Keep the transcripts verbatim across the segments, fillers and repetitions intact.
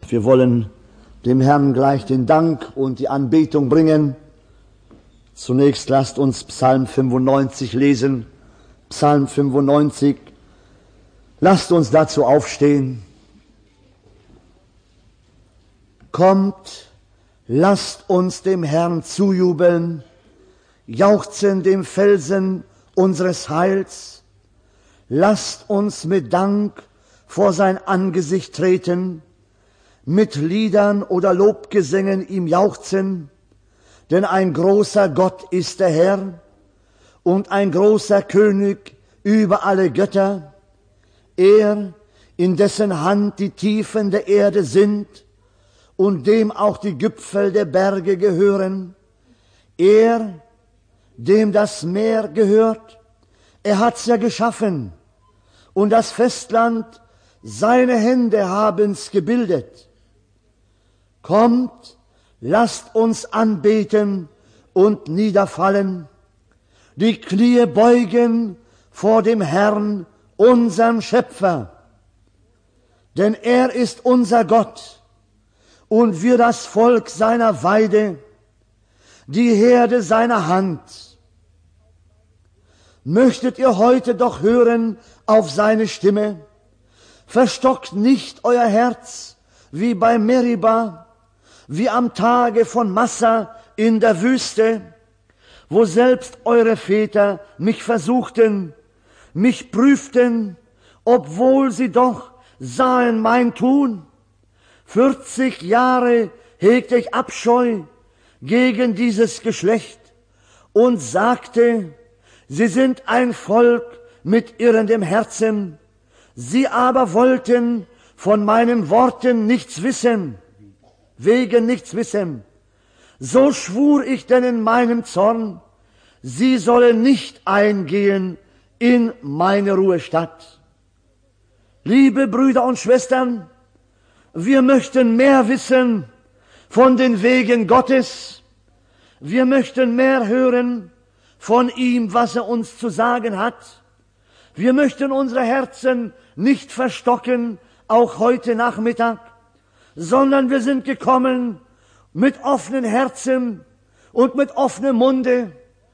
Wir wollen dem Herrn gleich den Dank und die Anbetung bringen. Zunächst lasst uns Psalm fünfundneunzig lesen. Psalm fünfundneunzig. Lasst uns dazu aufstehen. Kommt, lasst uns dem Herrn zujubeln, jauchzen dem Felsen unseres Heils. Lasst uns mit Dank vor sein Angesicht treten, mit Liedern oder Lobgesängen ihm jauchzen, denn ein großer Gott ist der Herr und ein großer König über alle Götter. Er, in dessen Hand die Tiefen der Erde sind und dem auch die Gipfel der Berge gehören. Er, dem das Meer gehört, er hat's ja geschaffen und das Festland, seine Hände haben's gebildet. Kommt, lasst uns anbeten und niederfallen, die Knie beugen vor dem Herrn, unserem Schöpfer. Denn er ist unser Gott und wir das Volk seiner Weide, die Herde seiner Hand. Möchtet ihr heute doch hören auf seine Stimme? Verstockt nicht euer Herz wie bei Meriba, wie am Tage von Massa in der Wüste, wo selbst eure Väter mich versuchten, mich prüften, obwohl sie doch sahen mein Tun. Vierzig Jahre hegte ich Abscheu gegen dieses Geschlecht und sagte, sie sind ein Volk mit irrendem Herzen. Sie aber wollten von meinen Worten nichts wissen, wegen nichts wissen. So schwur ich denn in meinem Zorn, sie sollen nicht eingehen in meine Ruhestadt. Liebe Brüder und Schwestern, wir möchten mehr wissen von den Wegen Gottes. Wir möchten mehr hören von ihm, was er uns zu sagen hat. Wir möchten unsere Herzen nicht verstocken, auch heute Nachmittag, sondern wir sind gekommen mit offenen Herzen und mit offenem Munde.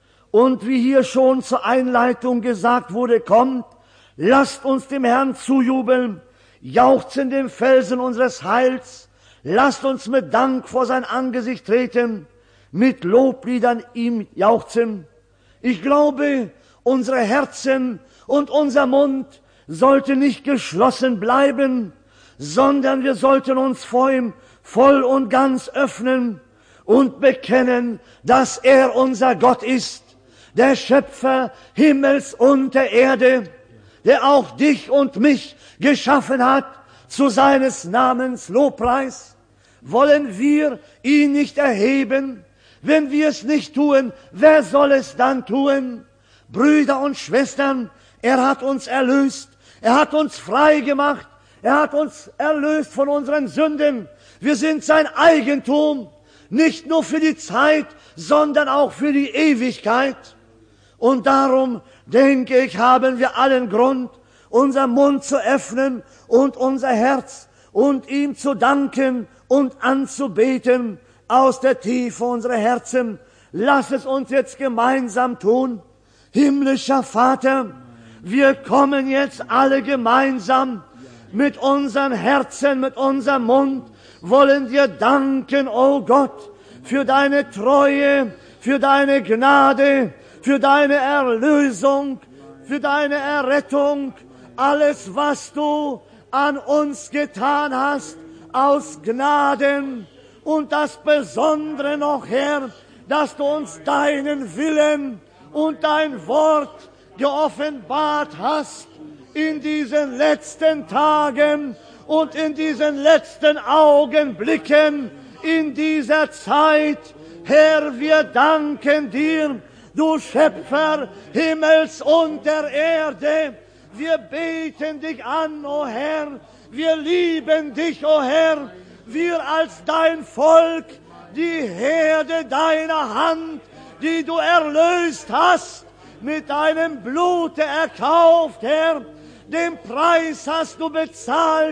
Und wie hier schon zur Einleitung gesagt wurde, kommt, lasst uns dem Herrn zujubeln, jauchzen dem Felsen unseres Heils, lasst uns mit Dank vor sein Angesicht treten, mit Lobliedern ihm jauchzen. Ich glaube, unsere Herzen und unser Mund sollte nicht geschlossen bleiben, sondern wir sollten uns vor ihm voll und ganz öffnen und bekennen, dass er unser Gott ist, der Schöpfer Himmels und der Erde, der auch dich und mich geschaffen hat zu seines Namens Lobpreis. Wollen wir ihn nicht erheben? Wenn wir es nicht tun, wer soll es dann tun? Brüder und Schwestern, er hat uns erlöst, er hat uns frei gemacht, er hat uns erlöst von unseren Sünden. Wir sind sein Eigentum, nicht nur für die Zeit, sondern auch für die Ewigkeit. Und darum, denke ich, haben wir allen Grund, unser Mund zu öffnen und unser Herz und ihm zu danken und anzubeten aus der Tiefe unserer Herzen. Lass es uns jetzt gemeinsam tun. Himmlischer Vater, wir kommen jetzt alle gemeinsam mit unseren Herzen, mit unserem Mund, wollen dir danken, o Gott, für deine Treue, für deine Gnade, für deine Erlösung, für deine Errettung, alles, was du an uns getan hast, aus Gnaden. Und das Besondere noch, Herr, dass du uns deinen Willen und dein Wort geoffenbart hast in diesen letzten Tagen und in diesen letzten Augenblicken in dieser Zeit. Herr, wir danken dir, du Schöpfer Himmels und der Erde. Wir beten dich an, o Herr. Wir lieben dich, o Herr. Wir als dein Volk, die Herde deiner Hand, die du erlöst hast, mit deinem Blute erkauft, Herr. Den Preis hast du bezahlt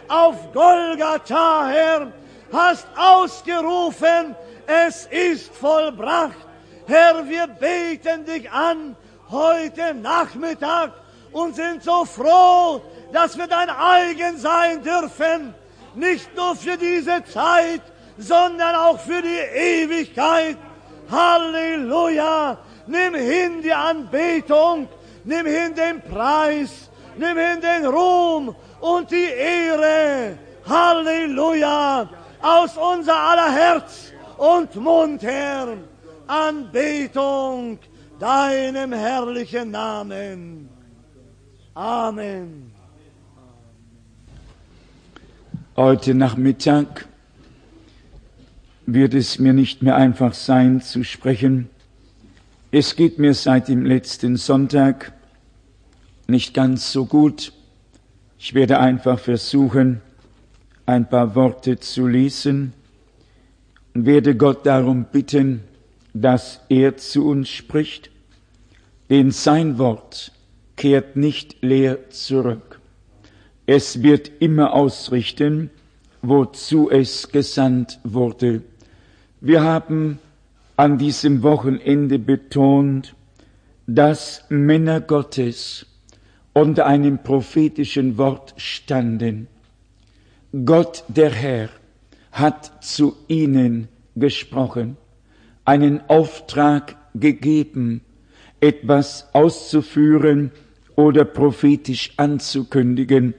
auf Golgatha, Herr, hast ausgerufen, es ist vollbracht. Herr, wir beten dich an heute Nachmittag und sind so froh, dass wir dein eigen sein dürfen, nicht nur für diese Zeit, sondern auch für die Ewigkeit. Halleluja! Nimm hin die Anbetung, nimm hin den Preis, nimm hin den Ruhm und die Ehre. Halleluja! Aus unser aller Herz und Mund, Herr, Anbetung deinem herrlichen Namen. Amen. Heute Nachmittag wird es mir nicht mehr einfach sein zu sprechen. Es geht mir seit dem letzten Sonntag nicht ganz so gut. Ich werde einfach versuchen, ein paar Worte zu lesen und werde Gott darum bitten, dass er zu uns spricht, denn sein Wort kehrt nicht leer zurück. Es wird immer ausrichten, wozu es gesandt wurde. Wir haben an diesem Wochenende betont, dass Männer Gottes unter einem prophetischen Wort standen. Gott, der Herr, hat zu ihnen gesprochen, einen Auftrag gegeben, etwas auszuführen oder prophetisch anzukündigen.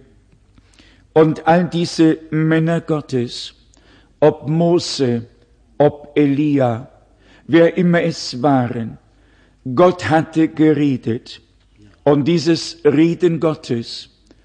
Und all diese Männer Gottes, ob Mose, ob Elia, wer immer es waren, Gott hatte geredet. Und dieses Reden Gottes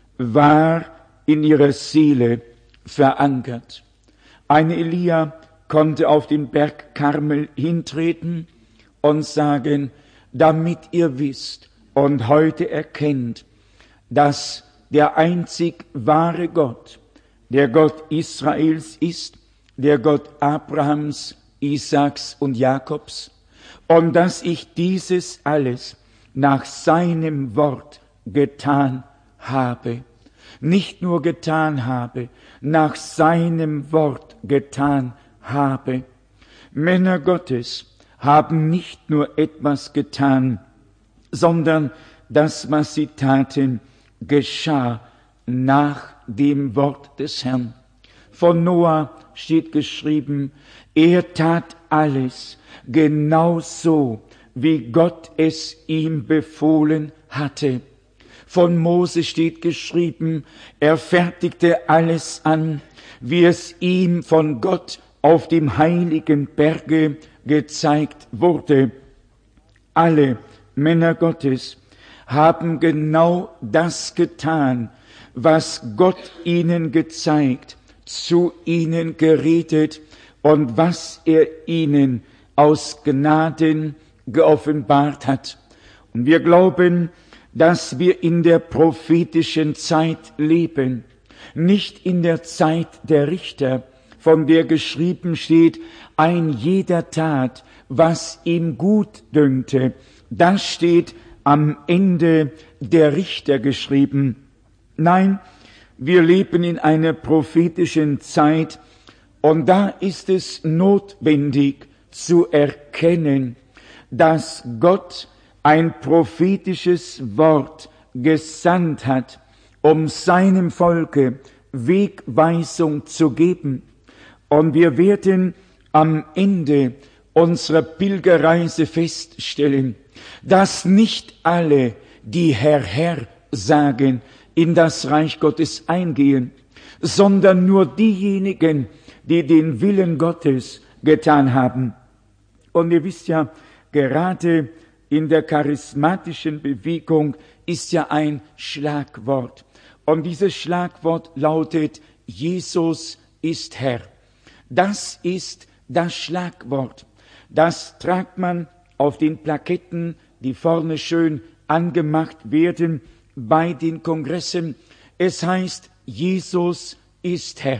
war in ihrer Seele verankert. Ein Elia konnte auf den Berg Karmel hintreten und sagen, damit ihr wisst und heute erkennt, dass der einzig wahre Gott, der Gott Israels ist, der Gott Abrahams, Isaaks und Jakobs, und dass ich dieses alles nach seinem Wort getan habe. Nicht nur getan habe, nach seinem Wort getan habe. Männer Gottes haben nicht nur etwas getan, sondern das, was sie taten, geschah nach dem Wort des Herrn. Von Noah steht geschrieben, er tat alles genau so, wie Gott es ihm befohlen hatte. Von Mose steht geschrieben, er fertigte alles an, wie es ihm von Gott auf dem heiligen Berge gezeigt wurde. Alle Männer Gottes haben genau das getan, was Gott ihnen gezeigt, zu ihnen geredet und was er ihnen aus Gnaden geoffenbart hat. Und wir glauben, dass wir in der prophetischen Zeit leben, nicht in der Zeit der Richter, von der geschrieben steht, ein jeder tat, was ihm gut dünkte. Das steht am Ende der Richter geschrieben. Nein, wir leben in einer prophetischen Zeit und da ist es notwendig zu erkennen, dass Gott ein prophetisches Wort gesandt hat, um seinem Volke Wegweisung zu geben. Und wir werden am Ende unserer Pilgerreise feststellen, dass nicht alle, die Herr, Herr sagen, in das Reich Gottes eingehen, sondern nur diejenigen, die den Willen Gottes getan haben. Und ihr wisst ja, gerade in der charismatischen Bewegung ist ja ein Schlagwort. Und dieses Schlagwort lautet, Jesus ist Herr. Das ist das Schlagwort. Das tragt man auf den Plaketten, die vorne schön angemacht werden bei den Kongressen. Es heißt, Jesus ist Herr.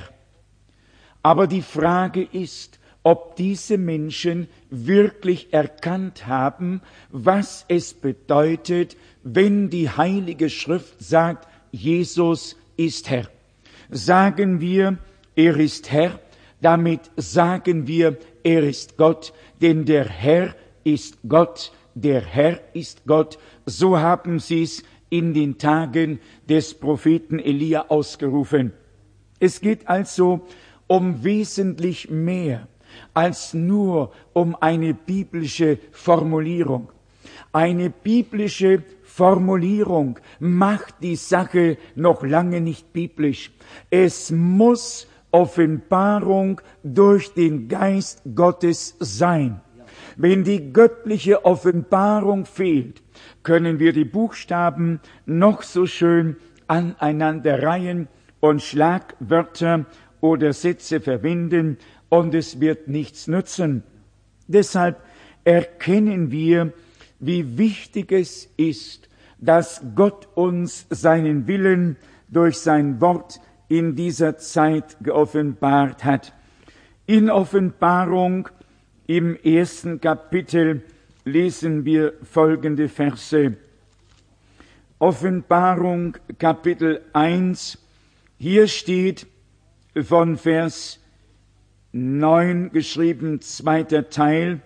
Aber die Frage ist, ob diese Menschen wirklich erkannt haben, was es bedeutet, wenn die Heilige Schrift sagt, Jesus ist Herr. sagen wir, er ist Herr, damit sagen wir, er ist Gott, denn der Herr ist Gott, der Herr ist Gott. So haben sie es in den Tagen des Propheten Elia ausgerufen. Es geht also um wesentlich mehr als nur um eine biblische Formulierung. Eine biblische Formulierung macht die Sache noch lange nicht biblisch. Es muss Offenbarung durch den Geist Gottes sein. Wenn die göttliche Offenbarung fehlt, können wir die Buchstaben noch so schön aneinander reihen und Schlagwörter oder Sätze verwenden, und es wird nichts nützen. Deshalb erkennen wir, wie wichtig es ist, dass Gott uns seinen Willen durch sein Wort in dieser Zeit geoffenbart hat. In Offenbarung im ersten Kapitel lesen wir folgende Verse. Offenbarung Kapitel eins, hier steht von Vers neun geschrieben, zweiter Teil.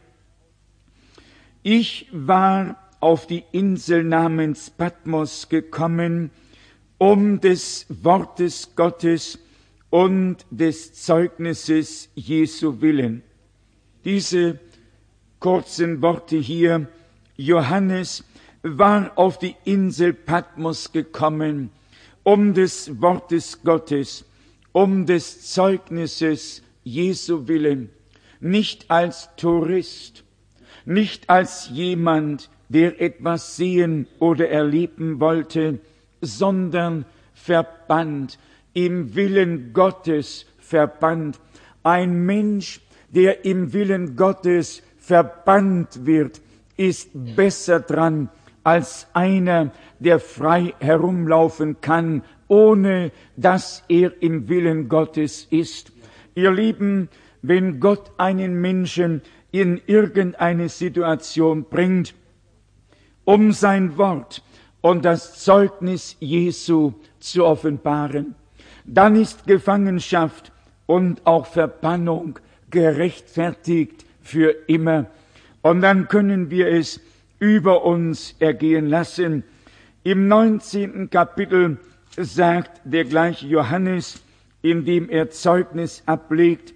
Ich war auf die Insel namens Patmos gekommen, um des Wortes Gottes und des Zeugnisses Jesu willen. Diese kurzen Worte hier, Johannes war auf die Insel Patmos gekommen, um des Wortes Gottes, um des Zeugnisses Jesu willen, nicht als Tourist, nicht als jemand, der etwas sehen oder erleben wollte, sondern verbannt, im Willen Gottes verbannt. Ein Mensch, der im Willen Gottes verbannt wird, ist besser dran als einer, der frei herumlaufen kann, ohne dass er im Willen Gottes ist. Ihr Lieben, wenn Gott einen Menschen in irgendeine Situation bringt, um sein Wort und das Zeugnis Jesu zu offenbaren, dann ist Gefangenschaft und auch Verbannung gerechtfertigt für immer. Und dann können wir es über uns ergehen lassen. Im neunzehnten Kapitel sagt der gleiche Johannes, indem er Zeugnis ablegt,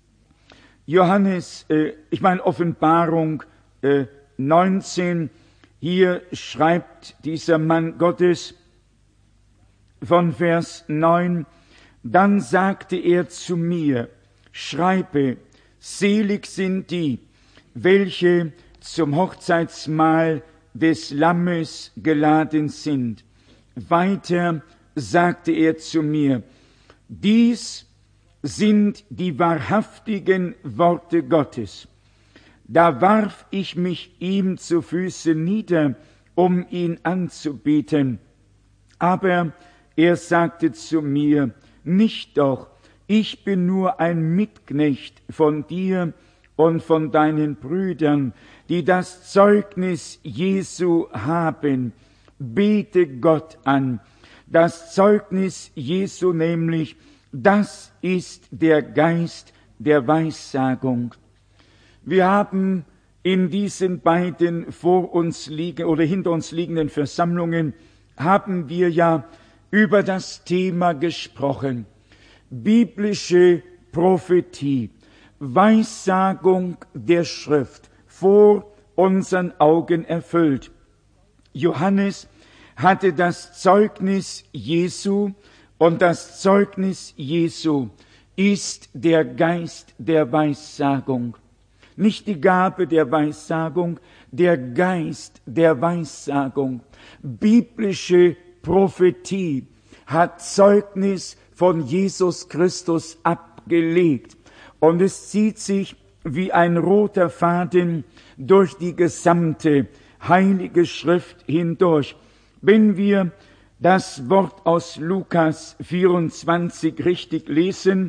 Johannes, äh, ich meine Offenbarung äh, neunzehn, hier schreibt dieser Mann Gottes von Vers neun, dann sagte er zu mir, schreibe, selig sind die, welche zum Hochzeitsmahl des Lammes geladen sind. Weiter sagte er zu mir, dies sind die wahrhaftigen Worte Gottes. Da warf ich mich ihm zu Füßen nieder, um ihn anzubeten. Aber er sagte zu mir, nicht doch, ich bin nur ein Mitknecht von dir und von deinen Brüdern, die das Zeugnis Jesu haben. Bete Gott an. Das Zeugnis Jesu nämlich, das ist der Geist der Weissagung. Wir haben in diesen beiden vor uns liegen oder hinter uns liegenden Versammlungen haben wir ja über das Thema gesprochen. Biblische Prophetie, Weissagung der Schrift, vor unseren Augen erfüllt. Johannes hatte das Zeugnis Jesu, und das Zeugnis Jesu ist der Geist der Weissagung. Nicht die Gabe der Weissagung, der Geist der Weissagung. Biblische Prophetie hat Zeugnis von Jesus Christus abgelegt. Und es zieht sich wie ein roter Faden durch die gesamte Heilige Schrift hindurch. Wenn wir das Wort aus Lukas vierundzwanzig richtig lesen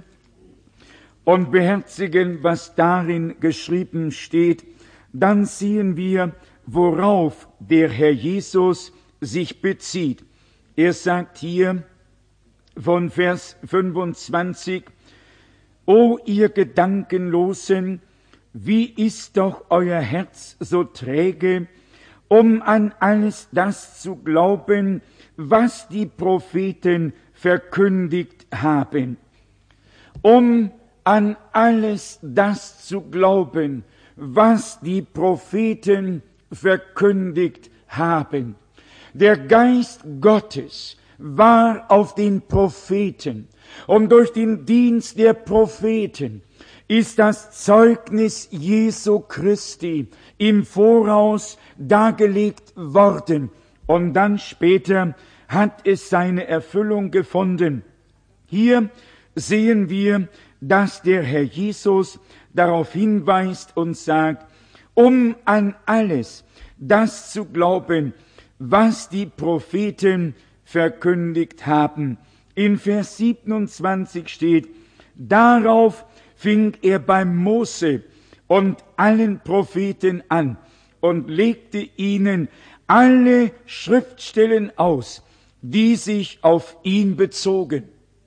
und beherzigen, was darin geschrieben steht, dann sehen wir, worauf der Herr Jesus sich bezieht. Er sagt hier von Vers fünfundzwanzig. O ihr Gedankenlosen, wie ist doch euer Herz so träge, um an alles das zu glauben, was die Propheten verkündigt haben. Um an alles das zu glauben, was die Propheten verkündigt haben. Der Geist Gottes war auf den Propheten, und durch den Dienst der Propheten ist das Zeugnis Jesu Christi im Voraus dargelegt worden, und dann später hat es seine Erfüllung gefunden. Hier sehen wir, dass der Herr Jesus darauf hinweist und sagt, um an alles das zu glauben, was die Propheten verkündigt haben. In Vers siebenundzwanzig steht, darauf fing er beim Mose und allen Propheten an und legte ihnen alle Schriftstellen aus, die sich auf ihn bezogen.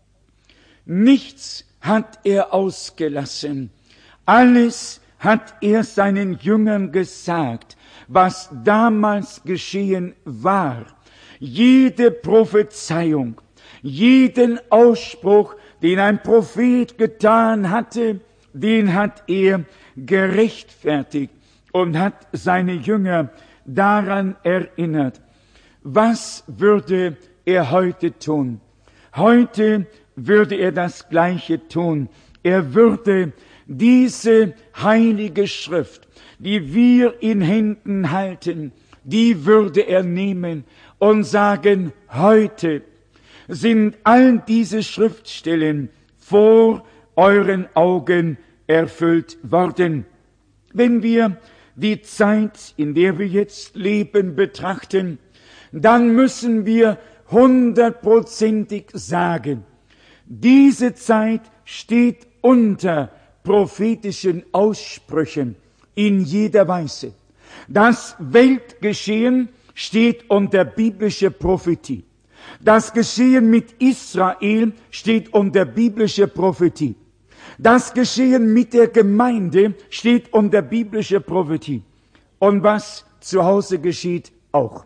Nichts hat er ausgelassen. Alles hat er seinen Jüngern gesagt, was damals geschehen war. Jede Prophezeiung, jeden Ausspruch, den ein Prophet getan hatte, den hat er gerechtfertigt und hat seine Jünger daran erinnert. Was würde er heute tun? Heute würde er das Gleiche tun. Er würde diese heilige Schrift, die wir in Händen halten, die würde er nehmen und sagen, heute sind all diese Schriftstellen vor euren Augen erfüllt worden. Wenn wir die Zeit, in der wir jetzt leben, betrachten, dann müssen wir hundertprozentig sagen, diese Zeit steht unter prophetischen Aussprüchen in jeder Weise. Das Weltgeschehen steht unter biblischer Prophetie. Das Geschehen mit Israel steht unter biblischer Prophetie. Das Geschehen mit der Gemeinde steht unter biblischer Prophetie. Und was zu Hause geschieht, auch.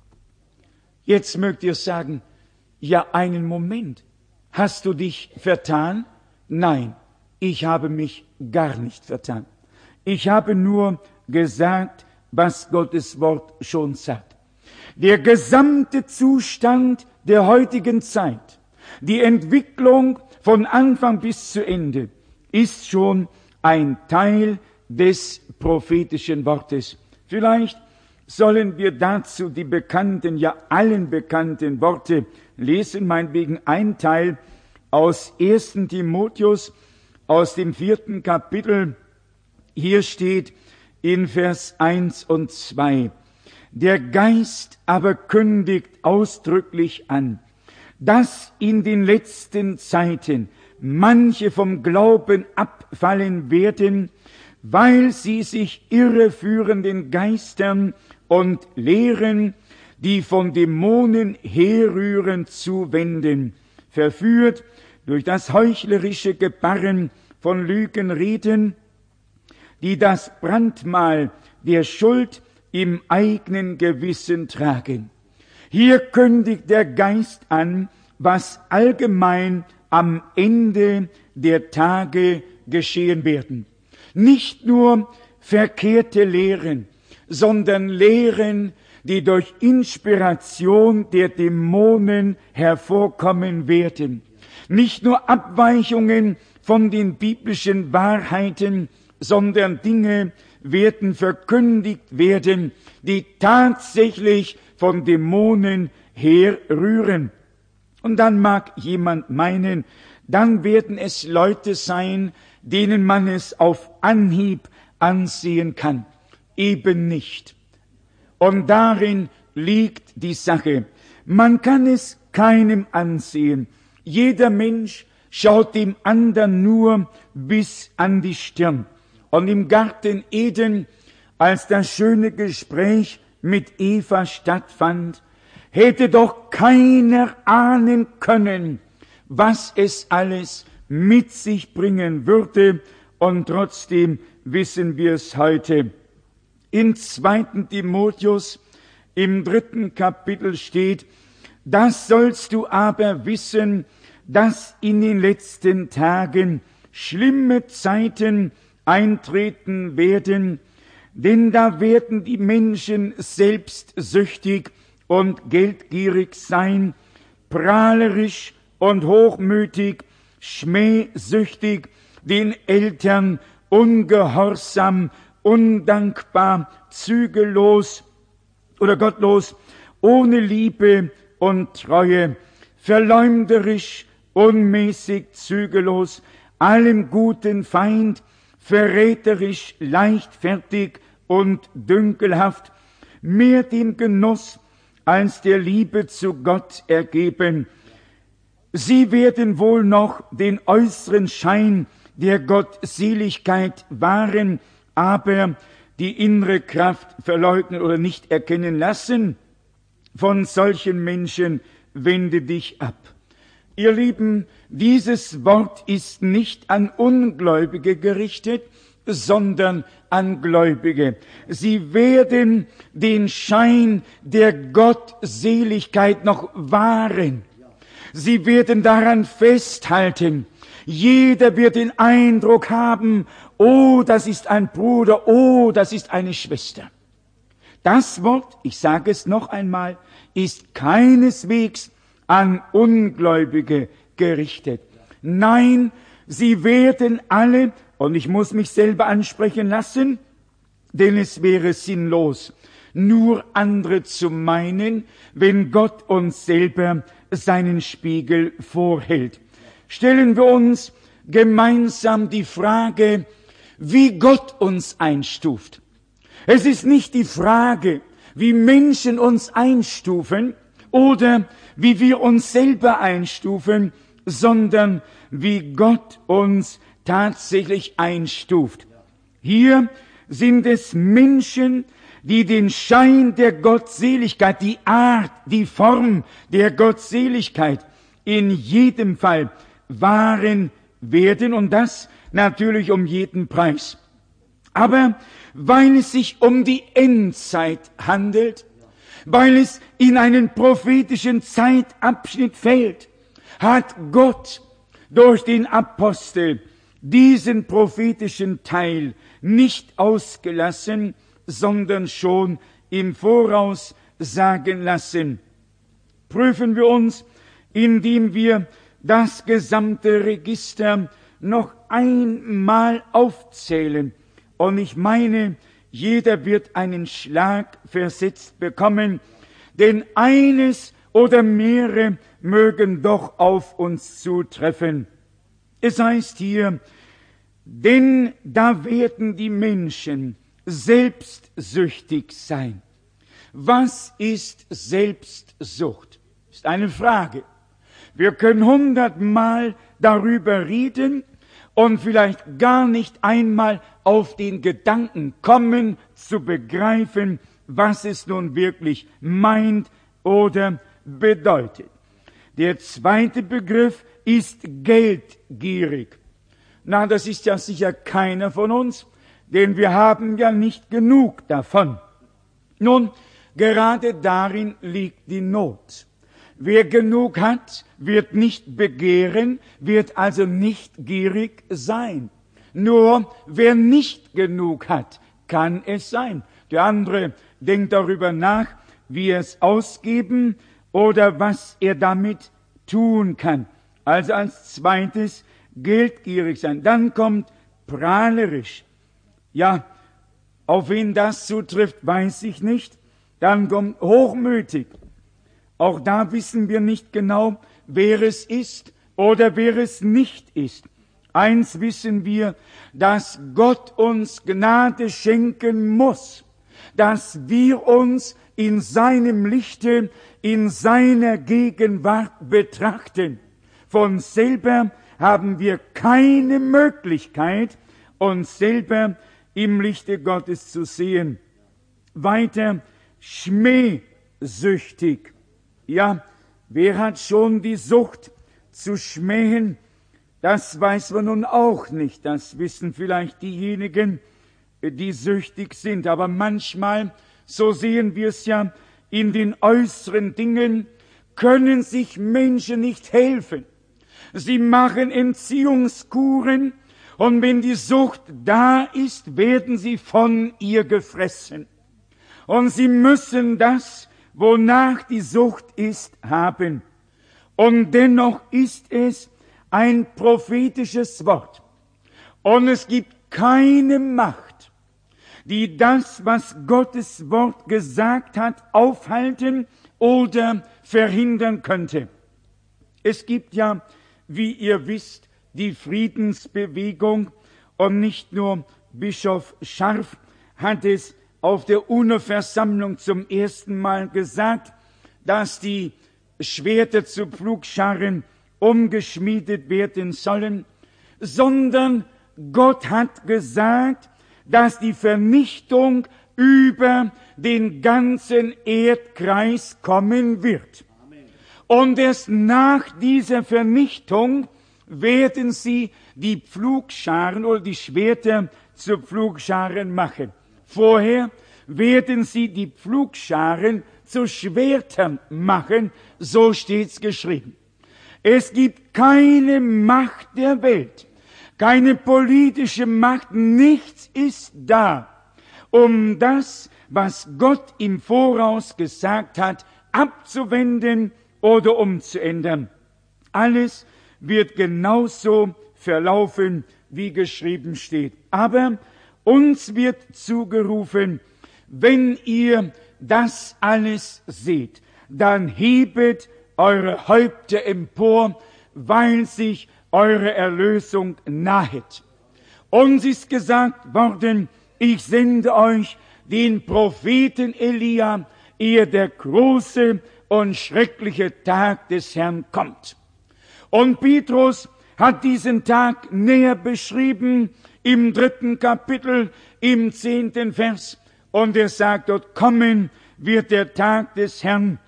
Jetzt mögt ihr sagen, ja, einen Moment, hast du dich vertan? Nein, ich habe mich gar nicht vertan. Ich habe nur gesagt, was Gottes Wort schon sagt. Der gesamte Zustand der heutigen Zeit, die Entwicklung von Anfang bis zu Ende, ist schon ein Teil des prophetischen Wortes. Vielleicht sollen wir dazu die bekannten, ja allen bekannten Worte lesen, meinetwegen ein Teil aus ersten Timotheus, aus dem vierten Kapitel. Hier steht in Vers eins und zwei, der Geist aber kündigt ausdrücklich an, dass in den letzten Zeiten manche vom Glauben abfallen werden, weil sie sich irreführenden Geistern und Lehren, die von Dämonen herrühren, zuwenden, verführt durch das heuchlerische Gebarren von Lügenreden, die das Brandmal der Schuld im eigenen Gewissen tragen. Hier kündigt der Geist an, was allgemein am Ende der Tage geschehen werden. Nicht nur verkehrte Lehren, sondern Lehren, die durch Inspiration der Dämonen hervorkommen werden. Nicht nur Abweichungen von den biblischen Wahrheiten, sondern Dinge werden verkündigt werden, die tatsächlich von Dämonen herrühren. Und dann mag jemand meinen, dann werden es Leute sein, denen man es auf Anhieb ansehen kann. Eben nicht. Und darin liegt die Sache. Man kann es keinem ansehen. Jeder Mensch schaut dem anderen nur bis an die Stirn. Und im Garten Eden, als das schöne Gespräch mit Eva stattfand, hätte doch keiner ahnen können, was es alles mit sich bringen würde, und trotzdem wissen wir es heute. In zweiten Timotheus im dritten Kapitel steht: Das sollst du aber wissen, dass in den letzten Tagen schlimme Zeiten eintreten werden, denn da werden die Menschen selbstsüchtig und geldgierig sein, prahlerisch und hochmütig, schmähsüchtig, den Eltern ungehorsam, undankbar, zügellos oder gottlos, ohne Liebe und Treue, verleumderisch, unmäßig, zügellos, allem Guten Feind, verräterisch, leichtfertig und dünkelhaft, mehr dem Genuss als der Liebe zu Gott ergeben. Sie werden wohl noch den äußeren Schein der Gottseligkeit wahren, aber die innere Kraft verleugnen oder nicht erkennen lassen. Von solchen Menschen wende dich ab. Ihr Lieben, dieses Wort ist nicht an Ungläubige gerichtet, sondern an Gläubige. Sie werden den Schein der Gottseligkeit noch wahren. Sie werden daran festhalten. Jeder wird den Eindruck haben, oh, das ist ein Bruder, oh, das ist eine Schwester. Das Wort, ich sage es noch einmal, ist keineswegs an Ungläubige gerichtet. Nein, sie werden alle, und ich muss mich selber ansprechen lassen, denn es wäre sinnlos, nur andere zu meinen, wenn Gott uns selber seinen Spiegel vorhält. Stellen wir uns gemeinsam die Frage, wie Gott uns einstuft. Es ist nicht die Frage, wie Menschen uns einstufen oder wie wir uns selber einstufen, sondern wie Gott uns tatsächlich einstuft. Hier sind es Menschen, die den Schein der Gottseligkeit, die Art, die Form der Gottseligkeit in jedem Fall wahren werden, und das natürlich um jeden Preis. Aber weil es sich um die Endzeit handelt, weil es in einen prophetischen Zeitabschnitt fällt, hat Gott durch den Apostel diesen prophetischen Teil nicht ausgelassen, sondern schon im Voraus sagen lassen. Prüfen wir uns, indem wir das gesamte Register noch einmal aufzählen. Und ich meine, jeder wird einen Schlag versetzt bekommen, denn eines oder mehrere mögen doch auf uns zutreffen. Es heißt hier, denn da werden die Menschen selbstsüchtig sein. Was ist Selbstsucht? Ist eine Frage. Wir können hundertmal darüber reden und vielleicht gar nicht einmal auf den Gedanken kommen, zu begreifen, was es nun wirklich meint oder bedeutet. Der zweite Begriff ist geldgierig. Na, das ist ja sicher keiner von uns, denn wir haben ja nicht genug davon. Nun, gerade darin liegt die Not. Wer genug hat, wird nicht begehren, wird also nicht gierig sein. Nur wer nicht genug hat, kann es sein. Der andere denkt darüber nach, wie er es ausgeben oder was er damit tun kann. Also als zweites geldgierig sein. Dann kommt prahlerisch. Ja, auf wen das zutrifft, weiß ich nicht. Dann kommt hochmütig. Auch da wissen wir nicht genau, wer es ist oder wer es nicht ist. Eins wissen wir, dass Gott uns Gnade schenken muss, dass wir uns in seinem Lichte, in seiner Gegenwart betrachten. Von selber haben wir keine Möglichkeit, uns selber im Lichte Gottes zu sehen. Weiter schmähsüchtig. Ja, wer hat schon die Sucht zu schmähen, das weiß man nun auch nicht. Das wissen vielleicht diejenigen, die süchtig sind. Aber manchmal, so sehen wir es ja in den äußeren Dingen, können sich Menschen nicht helfen. Sie machen Entziehungskuren, und wenn die Sucht da ist, werden sie von ihr gefressen. Und sie müssen das, wonach die Sucht ist, haben. Und dennoch ist es ein prophetisches Wort. Und es gibt keine Macht, die das, was Gottes Wort gesagt hat, aufhalten oder verhindern könnte. Es gibt ja, wie ihr wisst, die Friedensbewegung, und nicht nur Bischof Scharf hat es auf der UNO-Versammlung zum ersten Mal gesagt, dass die Schwerter zu Pflugscharen umgeschmiedet werden sollen, sondern Gott hat gesagt, dass die Vernichtung über den ganzen Erdkreis kommen wird. Amen. Und erst nach dieser Vernichtung werden sie die Pflugscharen oder die Schwerter zu Pflugscharen machen. Vorher werden sie die Pflugscharen zu Schwertern machen, so steht's geschrieben. Es gibt keine Macht der Welt, keine politische Macht, nichts ist da, um das, was Gott im Voraus gesagt hat, abzuwenden oder umzuändern. Alles wird genauso verlaufen, wie geschrieben steht. Aber uns wird zugerufen, wenn ihr das alles seht, dann hebet eure Häupter empor, weil sich eure Erlösung nahet. Uns ist gesagt worden, ich sende euch den Propheten Elia, ehe der große und schreckliche Tag des Herrn kommt. Und Petrus hat diesen Tag näher beschrieben im dritten Kapitel, im zehnten Vers. Und er sagt dort, kommen wird der Tag des Herrn.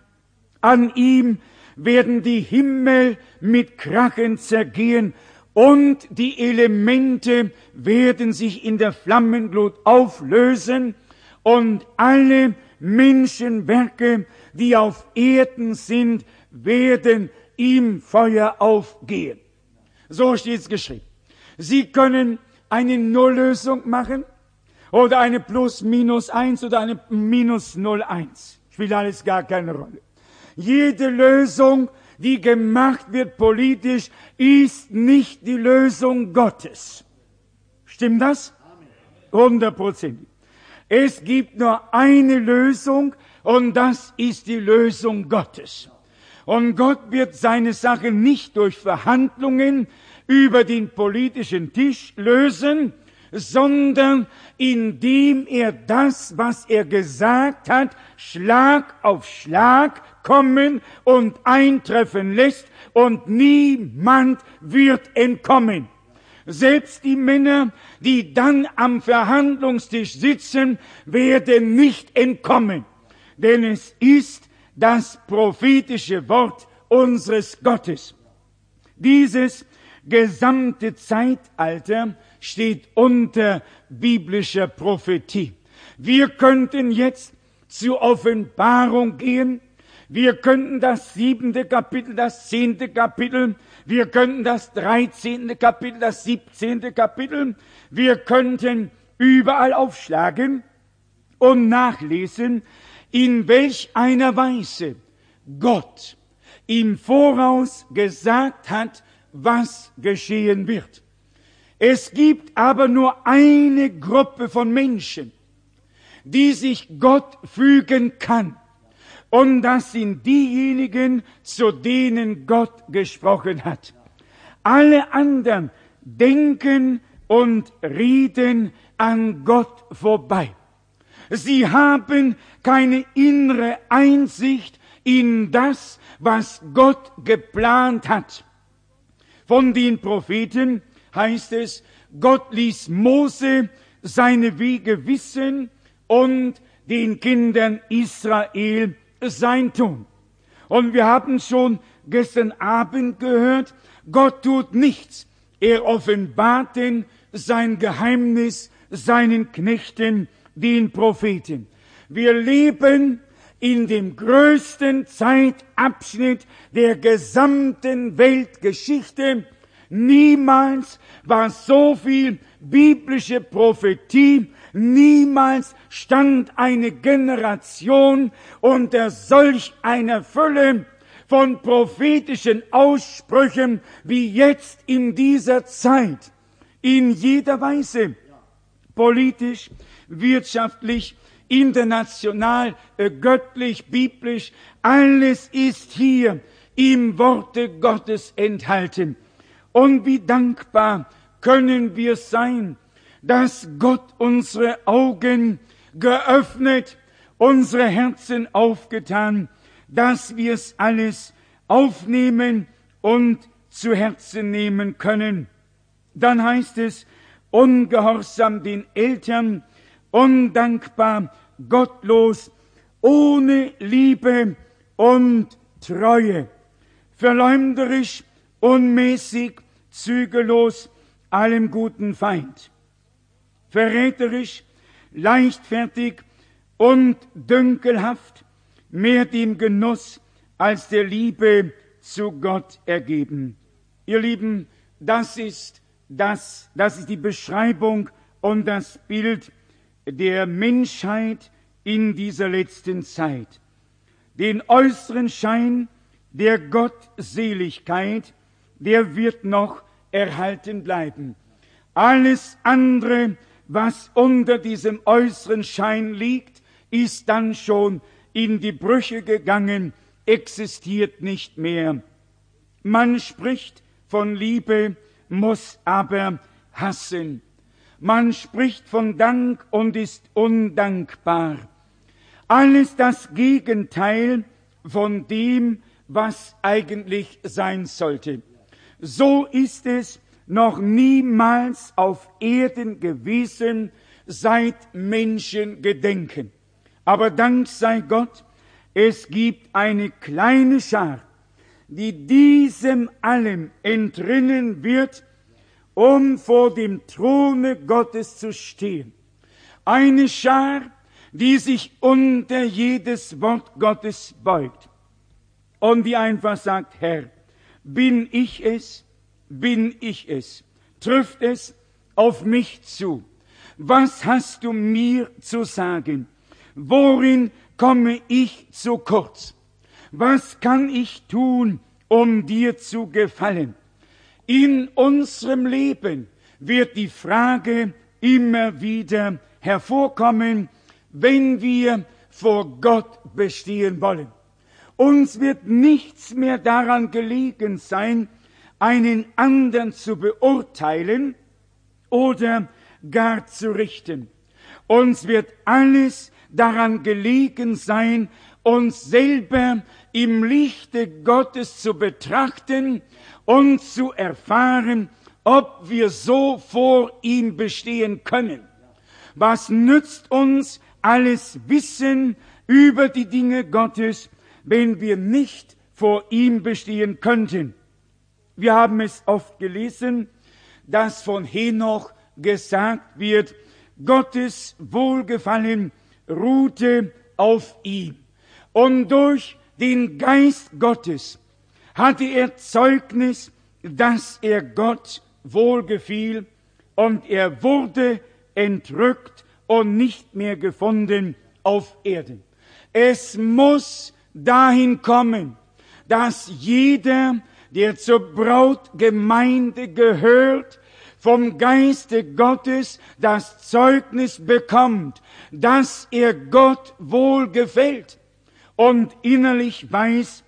An ihm werden die Himmel mit Krachen zergehen und die Elemente werden sich in der Flammenglut auflösen und alle Menschenwerke, die auf Erden sind, werden im Feuer aufgehen. So steht es geschrieben. Sie können eine Nulllösung machen oder eine Plus Minus eins oder eine Minus Null eins. Spielt alles gar keine Rolle. Jede Lösung, die gemacht wird politisch, ist nicht die Lösung Gottes. Stimmt das? Hundertprozentig. Es gibt nur eine Lösung und das ist die Lösung Gottes. Und Gott wird seine Sache nicht durch Verhandlungen über den politischen Tisch lösen, sondern indem er das, was er gesagt hat, Schlag auf Schlag kommen und eintreffen lässt und niemand wird entkommen. Selbst die Männer, die dann am Verhandlungstisch sitzen, werden nicht entkommen, denn es ist das prophetische Wort unseres Gottes. Dieses gesamte Zeitalter steht unter biblischer Prophetie. Wir könnten jetzt zur Offenbarung gehen. Wir könnten das siebente Kapitel, das zehnte Kapitel, wir könnten das dreizehnte Kapitel, das siebzehnte Kapitel, wir könnten überall aufschlagen und nachlesen, in welch einer Weise Gott im Voraus gesagt hat, was geschehen wird. Es gibt aber nur eine Gruppe von Menschen, die sich Gott fügen kann. Und das sind diejenigen, zu denen Gott gesprochen hat. Alle anderen denken und reden an Gott vorbei. Sie haben keine innere Einsicht in das, was Gott geplant hat. Von den Propheten heißt es, Gott ließ Mose seine Wege wissen und den Kindern Israel sein Tun. Und wir haben schon gestern Abend gehört, Gott tut nichts. Er offenbart denn sein Geheimnis seinen Knechten, den Propheten. Wir leben in dem größten Zeitabschnitt der gesamten Weltgeschichte. Niemals war so viel biblische Prophetie, niemals stand eine Generation unter solch einer Fülle von prophetischen Aussprüchen wie jetzt in dieser Zeit. In jeder Weise, politisch, wirtschaftlich, international, göttlich, biblisch, alles ist hier im Worte Gottes enthalten. Und wie dankbar können wir sein, dass Gott unsere Augen geöffnet, unsere Herzen aufgetan, dass wir es alles aufnehmen und zu Herzen nehmen können. Dann heißt es, ungehorsam den Eltern, undankbar, gottlos, ohne Liebe und Treue, verleumderisch, unmäßig, zügellos, allem guten Feind, verräterisch, leichtfertig und dünkelhaft, mehr dem Genuss als der Liebe zu Gott ergeben. Ihr Lieben, das ist das, das ist die Beschreibung und das Bild der Menschheit in dieser letzten Zeit. Den äußeren Schein der Gottseligkeit, der wird noch erhalten bleiben. Alles andere, was unter diesem äußeren Schein liegt, ist dann schon in die Brüche gegangen, existiert nicht mehr. Man spricht von Liebe, muss aber hassen. Man spricht von Dank und ist undankbar. Alles das Gegenteil von dem, was eigentlich sein sollte. So ist es noch niemals auf Erden gewesen, seit Menschen gedenken. Aber Dank sei Gott, es gibt eine kleine Schar, die diesem allem entrinnen wird, um vor dem Throne Gottes zu stehen. Eine Schar, die sich unter jedes Wort Gottes beugt und die einfach sagt, Herr, bin ich es, bin ich es, trifft es auf mich zu. Was hast du mir zu sagen? Worin komme ich zu kurz? Was kann ich tun, um dir zu gefallen? In unserem Leben wird die Frage immer wieder hervorkommen, wenn wir vor Gott bestehen wollen. Uns wird nichts mehr daran gelegen sein, einen anderen zu beurteilen oder gar zu richten. Uns wird alles daran gelegen sein, uns selber im Lichte Gottes zu betrachten und zu erfahren, ob wir so vor ihm bestehen können. Was nützt uns alles Wissen über die Dinge Gottes, wenn wir nicht vor ihm bestehen könnten? Wir haben es oft gelesen, dass von Henoch gesagt wird, Gottes Wohlgefallen ruhte auf ihm. Und durch den Geist Gottes hatte er Zeugnis, dass er Gott wohlgefiel, und er wurde entrückt und nicht mehr gefunden auf Erden. Es muss dahin kommen, dass jeder, der zur Brautgemeinde gehört, vom Geiste Gottes das Zeugnis bekommt, dass er Gott wohlgefällt und innerlich weiß,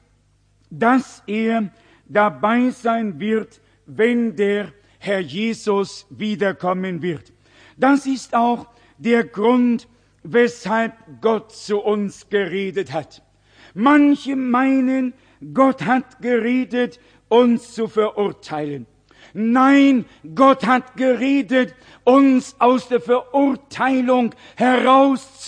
dass er dabei sein wird, wenn der Herr Jesus wiederkommen wird. Das ist auch der Grund, weshalb Gott zu uns geredet hat. Manche meinen, Gott hat geredet, uns zu verurteilen. Nein, Gott hat geredet, uns aus der Verurteilung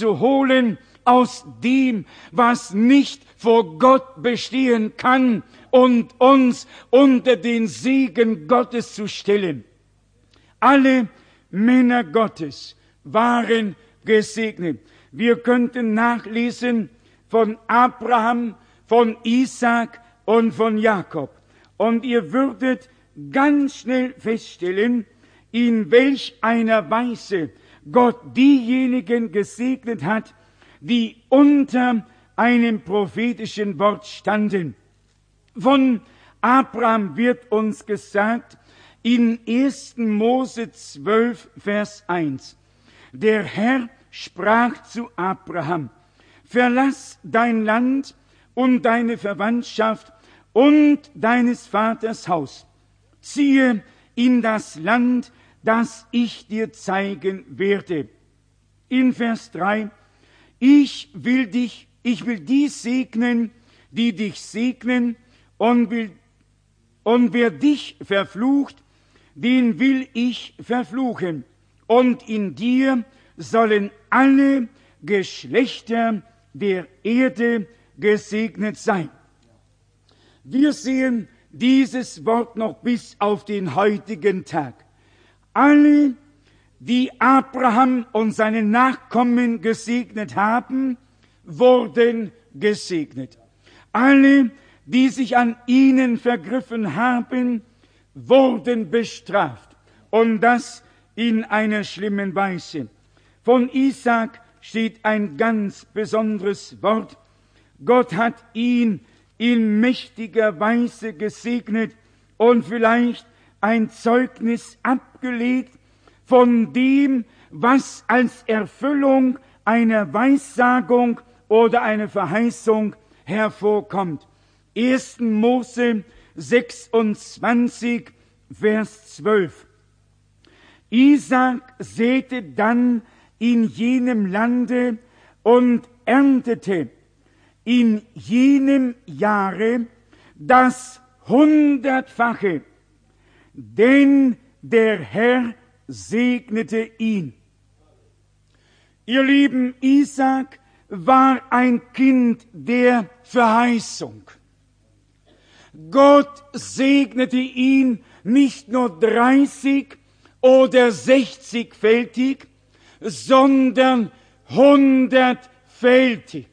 herauszuholen, aus dem, was nicht vor Gott bestehen kann und uns unter den Segen Gottes zu stellen. Alle Männer Gottes waren gesegnet. Wir könnten nachlesen von Abraham, von Isaak und von Jakob. Und ihr würdet ganz schnell feststellen, in welch einer Weise Gott diejenigen gesegnet hat, die unter einem prophetischen Wort standen. Von Abraham wird uns gesagt, in ersten Mose zwölf, Vers eins, der Herr sprach zu Abraham, verlass dein Land und deine Verwandtschaft und deines Vaters Haus, ziehe in das Land, das ich dir zeigen werde. In Vers drei, ich will dich, ich will die segnen, die dich segnen, und will, und wer dich verflucht, den will ich verfluchen. Und in dir sollen alle Geschlechter der Erde gesegnet sein. Wir sehen dieses Wort noch bis auf den heutigen Tag. Alle, die Abraham und seine Nachkommen gesegnet haben, wurden gesegnet. Alle, die sich an ihnen vergriffen haben, wurden bestraft. Und das in einer schlimmen Weise. Von Isaak steht ein ganz besonderes Wort. Gott hat ihn in mächtiger Weise gesegnet und vielleicht ein Zeugnis abgelegt von dem, was als Erfüllung einer Weissagung oder einer Verheißung hervorkommt. ersten Mose sechsundzwanzig, Vers zwölf. Isaak säte dann in jenem Lande und erntete in jenem Jahre das Hundertfache, denn der Herr segnete ihn. Ihr Lieben, Isaak war ein Kind der Verheißung. Gott segnete ihn nicht nur dreißig oder sechzigfältig, sondern hundertfältig.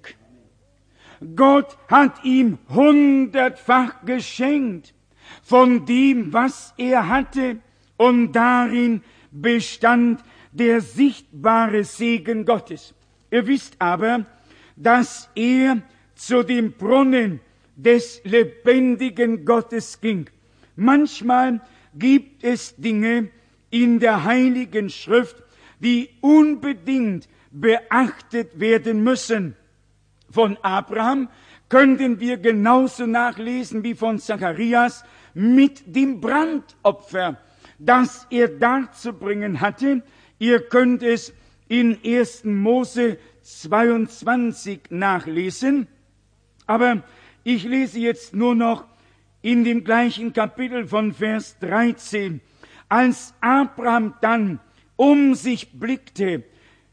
Gott hat ihm hundertfach geschenkt von dem, was er hatte, und darin bestand der sichtbare Segen Gottes. Ihr wisst aber, dass er zu dem Brunnen des lebendigen Gottes ging. Manchmal gibt es Dinge in der Heiligen Schrift, die unbedingt beachtet werden müssen. Von Abraham könnten wir genauso nachlesen wie von Zacharias mit dem Brandopfer, das er darzubringen hatte. Ihr könnt es in ersten Mose zweiundzwanzig nachlesen. Aber ich lese jetzt nur noch in dem gleichen Kapitel von Vers dreizehn. Als Abraham dann um sich blickte,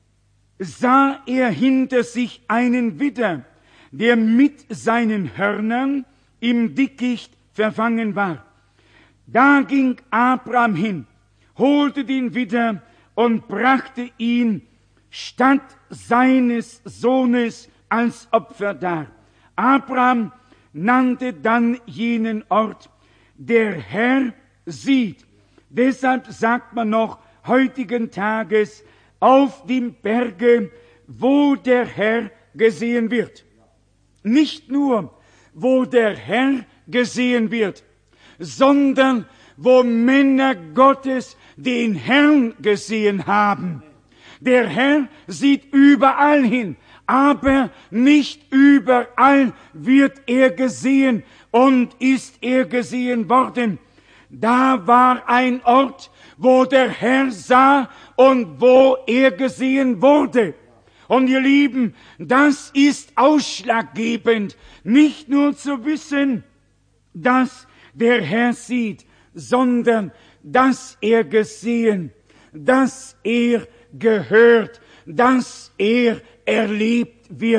sah er hinter sich einen Widder, der mit seinen Hörnern im Dickicht verfangen war. Da ging Abraham hin, holte den Widder und brachte ihn statt seines Sohnes als Opfer dar. Abraham nannte dann jenen Ort, der Herr sieht. Deshalb sagt man noch heutigen Tages, auf dem Berge, wo der Herr gesehen wird. Nicht nur, wo der Herr gesehen wird, sondern wo Männer Gottes den Herrn gesehen haben. Der Herr sieht überall hin, aber nicht überall wird er gesehen und ist er gesehen worden. Da war ein Ort, wo der Herr sah und wo er gesehen wurde. Und ihr Lieben, das ist ausschlaggebend, nicht nur zu wissen, dass der Herr sieht, sondern dass er gesehen, dass er gehört, dass er erlebt wird.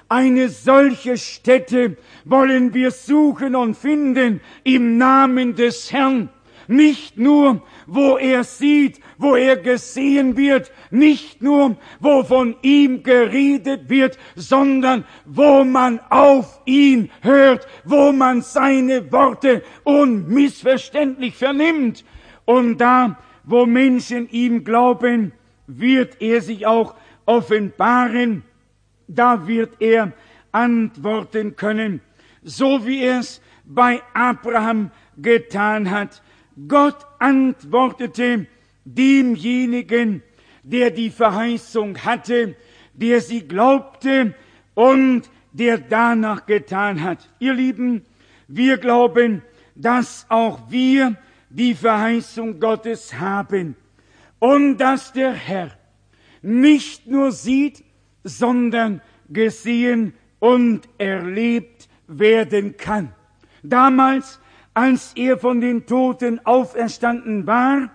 Eine solche Stätte wollen wir suchen und finden im Namen des Herrn. Nicht nur, wo er sieht, wo er gesehen wird, nicht nur, wo von ihm geredet wird, sondern wo man auf ihn hört, wo man seine Worte unmissverständlich vernimmt. Und da, wo Menschen ihm glauben, wird er sich auch offenbaren, da wird er antworten können, so wie er es bei Abraham getan hat. Gott antwortete demjenigen, der die Verheißung hatte, der sie glaubte und der danach getan hat. Ihr Lieben, wir glauben, dass auch wir die Verheißung Gottes haben und dass der Herr nicht nur sieht, sondern gesehen und erlebt werden kann. Damals, als er von den Toten auferstanden war,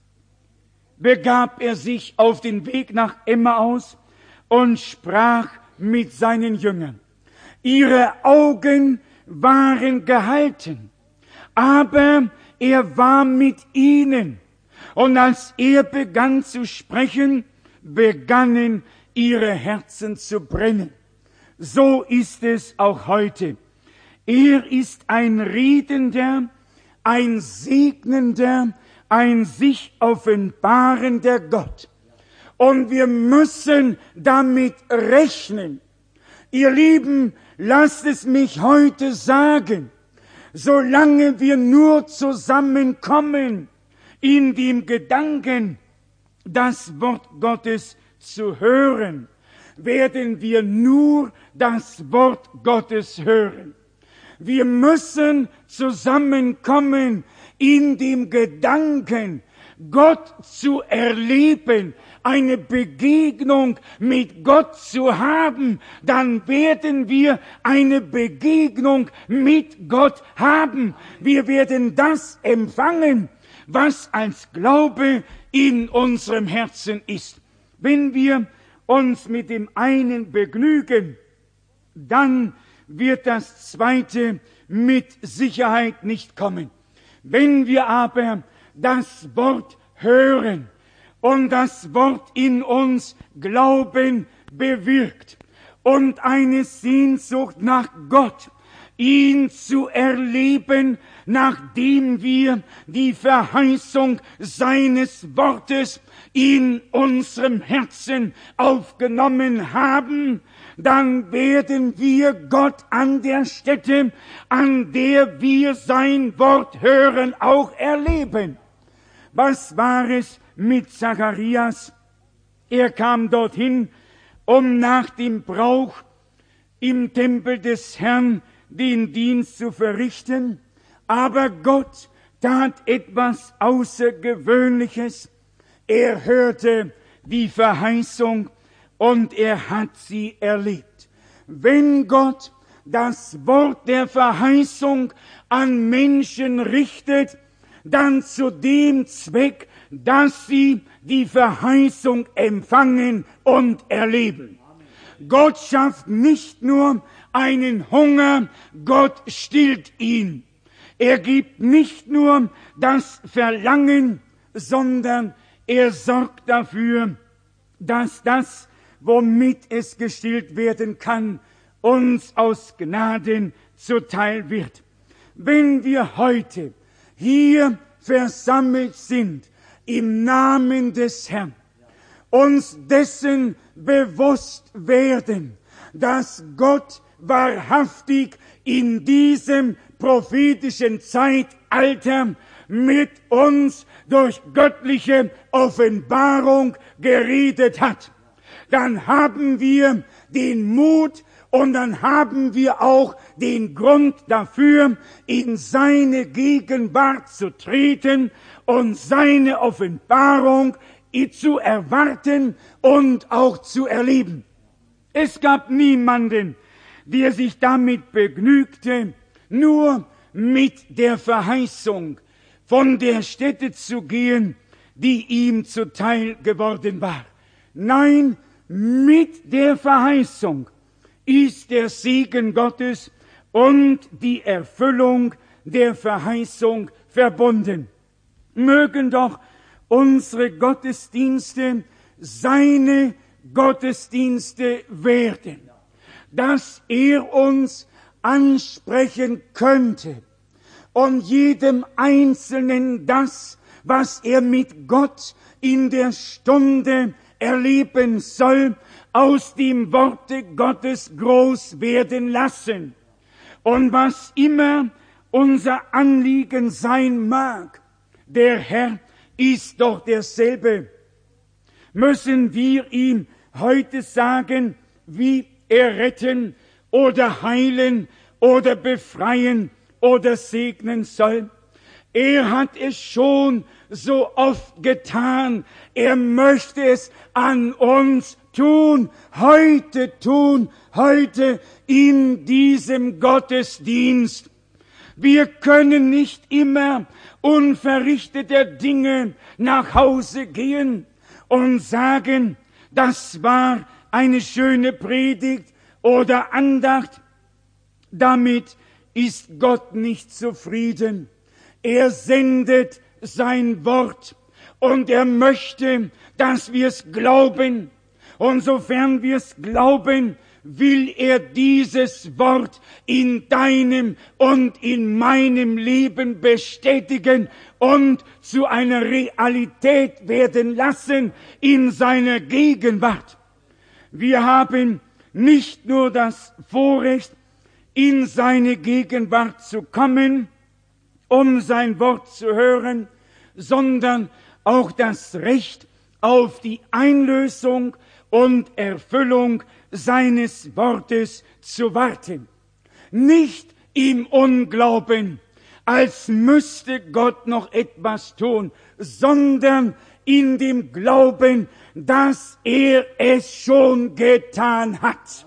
begab er sich auf den Weg nach Emmaus und sprach mit seinen Jüngern. Ihre Augen waren gehalten, aber er war mit ihnen. Und als er begann zu sprechen, begannen ihre Herzen zu brennen. So ist es auch heute. Er ist ein Redender, ein Segnender, ein sich offenbarender Gott. Und wir müssen damit rechnen. Ihr Lieben, lasst es mich heute sagen, solange wir nur zusammenkommen in dem Gedanken, das Wort Gottes zu hören, werden wir nur das Wort Gottes hören. Wir müssen zusammenkommen in dem Gedanken, Gott zu erleben, eine Begegnung mit Gott zu haben, dann werden wir eine Begegnung mit Gott haben. Wir werden das empfangen, was als Glaube in unserem Herzen ist. Wenn wir uns mit dem einen begnügen, dann wird das Zweite mit Sicherheit nicht kommen. Wenn wir aber das Wort hören und das Wort in uns Glauben bewirkt und eine Sehnsucht nach Gott, ihn zu erleben, nachdem wir die Verheißung seines Wortes in unserem Herzen aufgenommen haben, dann werden wir Gott an der Stätte, an der wir sein Wort hören, auch erleben. Was war es mit Zacharias? Er kam dorthin, um nach dem Brauch im Tempel des Herrn den Dienst zu verrichten, aber Gott tat etwas Außergewöhnliches. Er hörte die Verheißung und er hat sie erlebt. Wenn Gott das Wort der Verheißung an Menschen richtet, dann zu dem Zweck, dass sie die Verheißung empfangen und erleben. Gott schafft nicht nur einen Hunger, Gott stillt ihn. Er gibt nicht nur das Verlangen, sondern er sorgt dafür, dass das, womit es gestillt werden kann, uns aus Gnaden zuteil wird. Wenn wir heute hier versammelt sind, im Namen des Herrn, uns dessen bewusst werden, dass Gott wahrhaftig in diesem prophetischen Zeitalter mit uns durch göttliche Offenbarung geredet hat, dann haben wir den Mut und dann haben wir auch den Grund dafür, in seine Gegenwart zu treten und seine Offenbarung zu erwarten und auch zu erleben. Es gab niemanden, der sich damit begnügte, nur mit der Verheißung von der Stätte zu gehen, die ihm zuteil geworden war. Nein, mit der Verheißung, ist der Segen Gottes und die Erfüllung der Verheißung verbunden. Mögen doch unsere Gottesdienste seine Gottesdienste werden, dass er uns ansprechen könnte und jedem Einzelnen das, was er mit Gott in der Stunde erleben soll, aus dem Worte Gottes groß werden lassen. Und was immer unser Anliegen sein mag, der Herr ist doch derselbe. Müssen wir ihm heute sagen, wie er retten oder heilen oder befreien oder segnen soll? Er hat es schon so oft getan. Er möchte es an uns tun, heute tun, heute in diesem Gottesdienst. Wir können nicht immer unverrichteter Dinge nach Hause gehen und sagen, das war eine schöne Predigt oder Andacht. Damit ist Gott nicht zufrieden. Er sendet sein Wort und er möchte, dass wir es glauben. Und sofern wir es glauben, will er dieses Wort in deinem und in meinem Leben bestätigen und zu einer Realität werden lassen in seiner Gegenwart. Wir haben nicht nur das Vorrecht, in seine Gegenwart zu kommen, um sein Wort zu hören, sondern auch das Recht auf die Einlösung und Erfüllung seines Wortes zu warten. Nicht im Unglauben, als müsste Gott noch etwas tun, sondern in dem Glauben, dass er es schon getan hat.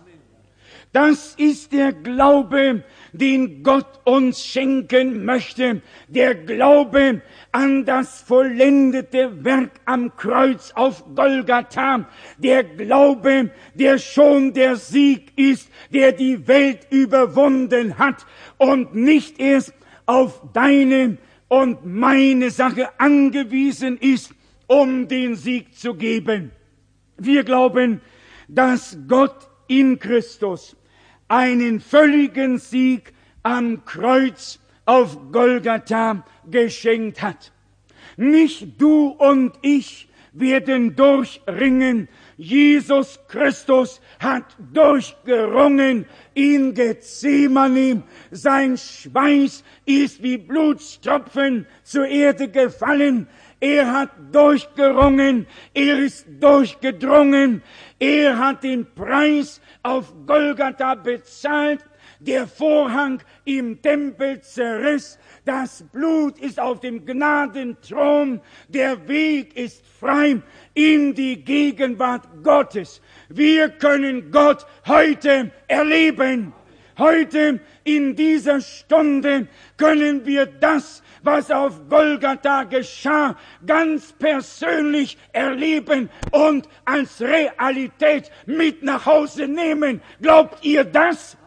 Das ist der Glaube, den Gott uns schenken möchte, der Glaube an das vollendete Werk am Kreuz auf Golgatha, der Glaube, der schon der Sieg ist, der die Welt überwunden hat und nicht erst auf deine und meine Sache angewiesen ist, um den Sieg zu geben. Wir glauben, dass Gott in Christus einen völligen Sieg am Kreuz auf Golgatha geschenkt hat. Nicht du und ich werden durchringen. Jesus Christus hat durchgerungen in Gethsemane. Sein Schweiß ist wie Blutstropfen zur Erde gefallen. Er hat durchgerungen, er ist durchgedrungen, er hat den Preis auf Golgatha bezahlt, der Vorhang im Tempel zerriss, das Blut ist auf dem Gnadenthron, der Weg ist frei in die Gegenwart Gottes. Wir können Gott heute erleben. Heute in dieser Stunde können wir das, was auf Golgatha geschah, ganz persönlich erleben und als Realität mit nach Hause nehmen. Glaubt ihr das?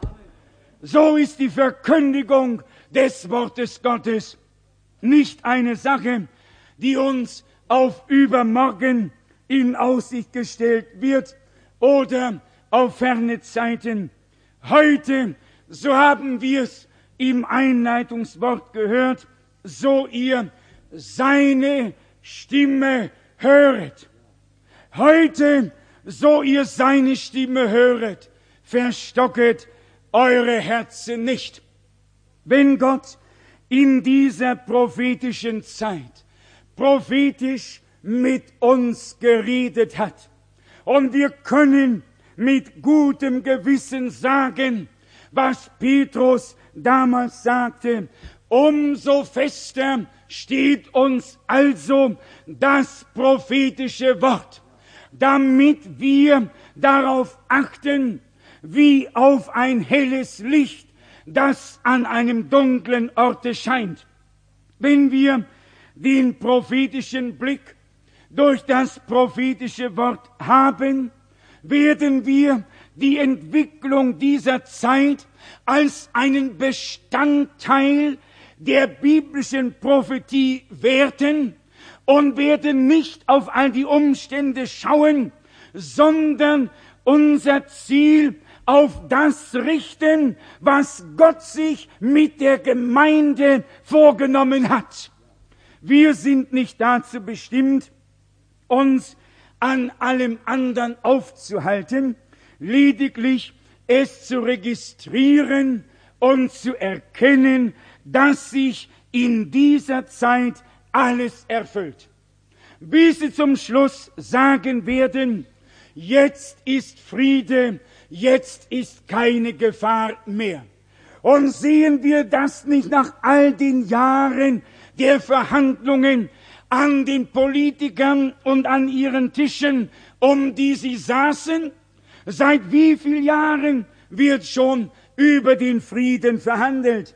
So ist die Verkündigung des Wortes Gottes nicht eine Sache, die uns auf übermorgen in Aussicht gestellt wird oder auf ferne Zeiten. Heute, so haben wir es im Einleitungswort gehört, so ihr seine Stimme höret. Heute, so ihr seine Stimme höret, verstocket eure Herzen nicht. Wenn Gott in dieser prophetischen Zeit prophetisch mit uns geredet hat und wir können mit gutem Gewissen sagen, was Petrus damals sagte, umso fester steht uns also das prophetische Wort, damit wir darauf achten, wie auf ein helles Licht, das an einem dunklen Orte scheint. Wenn wir den prophetischen Blick durch das prophetische Wort haben, werden wir die Entwicklung dieser Zeit als einen Bestandteil der biblischen Prophetie werten und werden nicht auf all die Umstände schauen, sondern unser Ziel auf das richten, was Gott sich mit der Gemeinde vorgenommen hat. Wir sind nicht dazu bestimmt, uns an allem anderen aufzuhalten, lediglich es zu registrieren und zu erkennen, dass sich in dieser Zeit alles erfüllt. Bis sie zum Schluss sagen werden, jetzt ist Friede, jetzt ist keine Gefahr mehr. Und sehen wir das nicht nach all den Jahren der Verhandlungen an den Politikern und an ihren Tischen, um die sie saßen? Seit wie vielen Jahren wird schon über den Frieden verhandelt?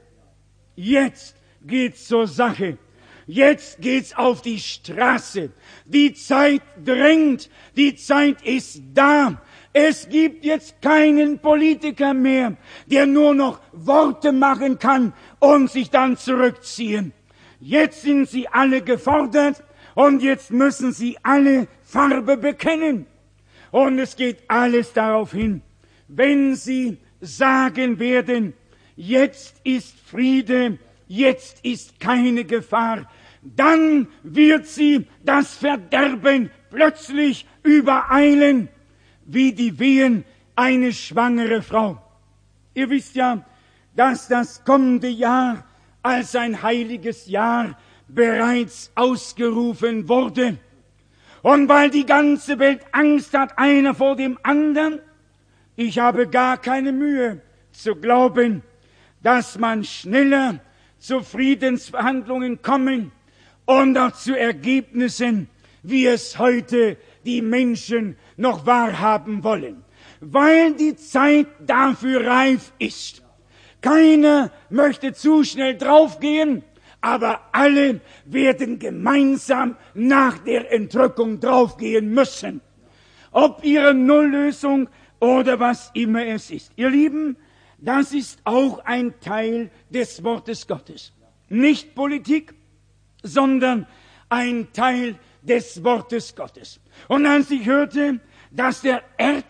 Jetzt geht's zur Sache. Jetzt geht's auf die Straße. Die Zeit drängt. Die Zeit ist da. Es gibt jetzt keinen Politiker mehr, der nur noch Worte machen kann und sich dann zurückziehen. Jetzt sind sie alle gefordert und jetzt müssen sie alle Farbe bekennen. Und es geht alles darauf hin, wenn sie sagen werden, jetzt ist Friede, jetzt ist keine Gefahr, dann wird sie das Verderben plötzlich übereilen, wie die Wehen eine schwangere Frau. Ihr wisst ja, dass das kommende Jahr als ein heiliges Jahr bereits ausgerufen wurde. Und weil die ganze Welt Angst hat, einer vor dem anderen, ich habe gar keine Mühe zu glauben, dass man schneller zu Friedensverhandlungen kommen und auch zu Ergebnissen, wie es heute die Menschen noch wahrhaben wollen, weil die Zeit dafür reif ist. Keiner möchte zu schnell draufgehen, aber alle werden gemeinsam nach der Entrückung draufgehen müssen. Ob ihre Nulllösung oder was immer es ist. Ihr Lieben, das ist auch ein Teil des Wortes Gottes. Nicht Politik, sondern ein Teil des Wortes Gottes. Und als ich hörte, dass der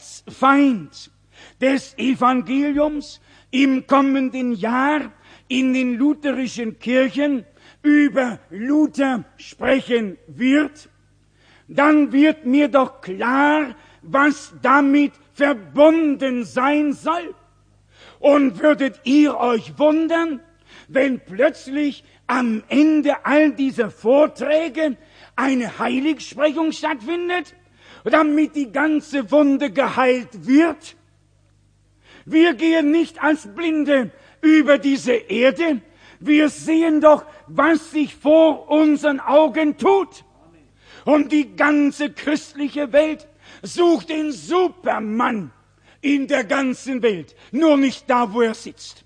Erzfeind des Evangeliums im kommenden Jahr in den lutherischen Kirchen über Luther sprechen wird, dann wird mir doch klar, was damit verbunden sein soll. Und würdet ihr euch wundern, wenn plötzlich am Ende all dieser Vorträge eine Heiligsprechung stattfindet, damit die ganze Wunde geheilt wird? Wir gehen nicht als Blinde über diese Erde. Wir sehen doch, was sich vor unseren Augen tut. Und die ganze christliche Welt sucht den Supermann in der ganzen Welt, nur nicht da, wo er sitzt.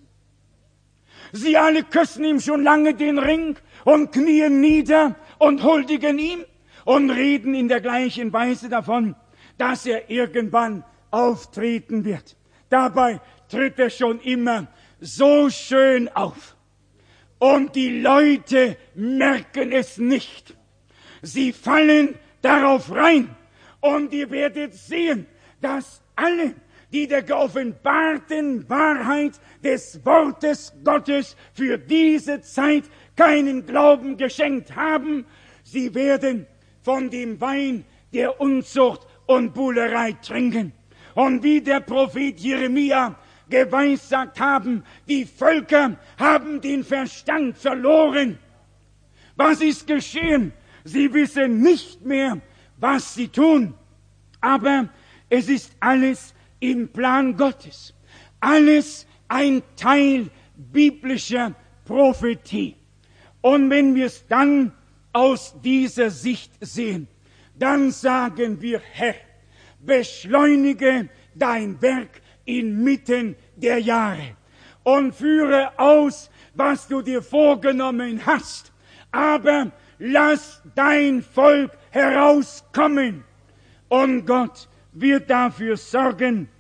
Sie alle küssen ihm schon lange den Ring und knien nieder und huldigen ihm und reden in der gleichen Weise davon, dass er irgendwann auftreten wird. Dabei tritt er schon immer so schön auf. Und die Leute merken es nicht. Sie fallen darauf rein. Und ihr werdet sehen, dass alle, die der geoffenbarten Wahrheit des Wortes Gottes für diese Zeit keinen Glauben geschenkt haben, sie werden von dem Wein der Unzucht und Buhlerei trinken. Und wie der Prophet Jeremia geweissagt haben, die Völker haben den Verstand verloren. Was ist geschehen? Sie wissen nicht mehr, was sie tun. Aber es ist alles im Plan Gottes. Alles ein Teil biblischer Prophetie. Und wenn wir es dann aus dieser Sicht sehen, dann sagen wir, Herr, beschleunige dein Werk inmitten der Jahre und führe aus, was du dir vorgenommen hast. Aber lass dein Volk herauskommen. Und Gott wird dafür sorgen,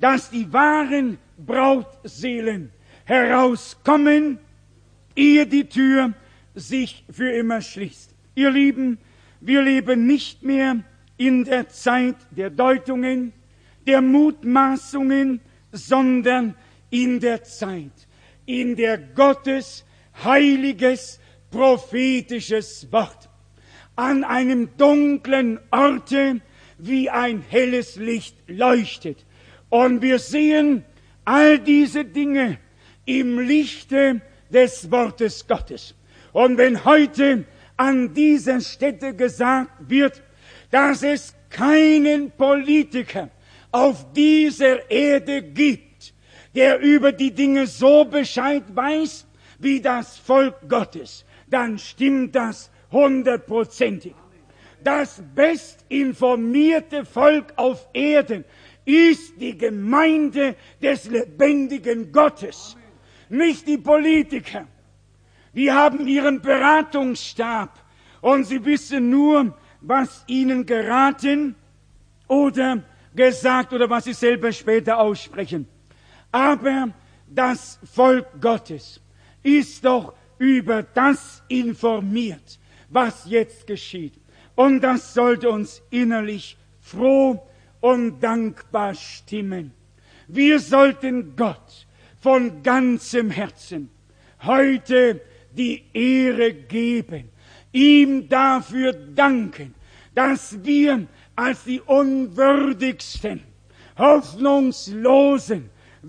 dass die wahren Brautseelen herauskommen, ehe die Tür sich für immer schließt. Ihr Lieben, wir leben nicht mehr in der Zeit der Deutungen, der Mutmaßungen, sondern in der Zeit, in der Gottes heiliges, prophetisches Wort an einem dunklen Orte wie ein helles Licht leuchtet. Und wir sehen all diese Dinge im Lichte des Wortes Gottes. Und wenn heute an dieser Stätte gesagt wird, dass es keinen Politiker auf dieser Erde gibt, der über die Dinge so Bescheid weiß wie das Volk Gottes, dann stimmt das hundertprozentig. Das bestinformierte Volk auf Erden ist die Gemeinde des lebendigen Gottes, nicht die Politiker. Die haben ihren Beratungsstab und sie wissen nur, was ihnen geraten oder gesagt oder was sie selber später aussprechen. Aber das Volk Gottes ist doch über das informiert, was jetzt geschieht. Und das sollte uns innerlich froh und dankbar stimmen. Wir sollten Gott von ganzem Herzen heute die Ehre geben, ihm dafür danken, dass wir als die unwürdigsten, hoffnungslosen,